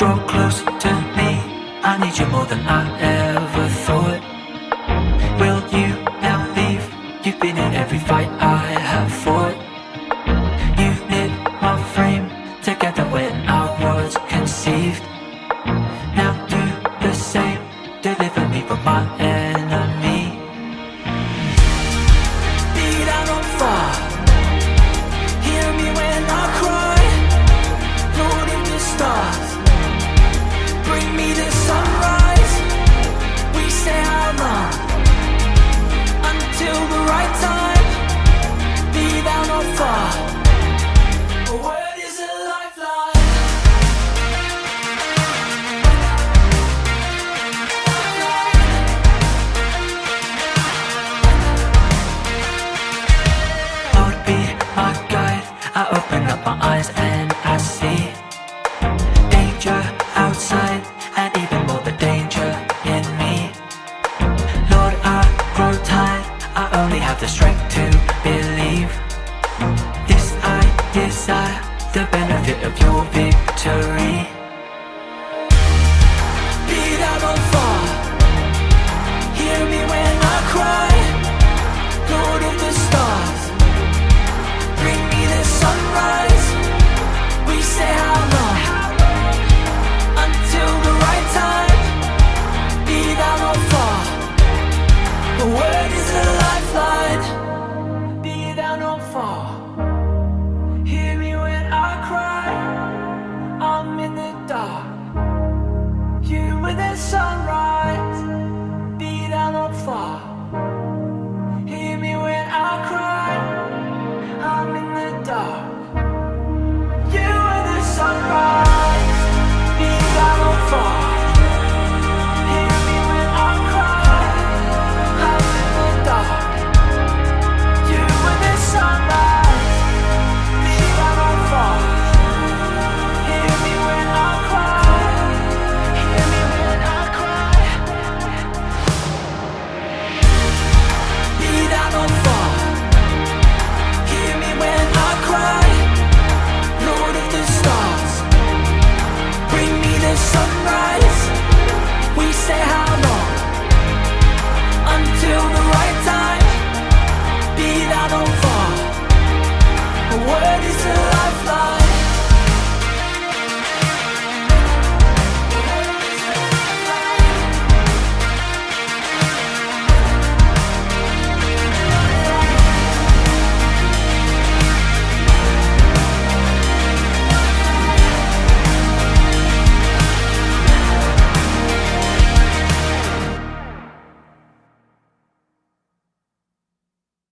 Draw close to me, I need you more than I ever thought. Will you now leave? You've been in every fight I have fought. You lit my frame together when I was conceived. Now do the same, deliver me from my enemy. Be down on fire, hear me when I cry. Lord of the stars, bring me the sunrise. We say how long, until the right time. Be down on fire, a word is a lifeline. Lord, be my guide. I open up my eyes and I see danger outside, and even more the danger in me. Lord, I grow tired, I only have the strength to believe. This I desire, the benefit of your victory.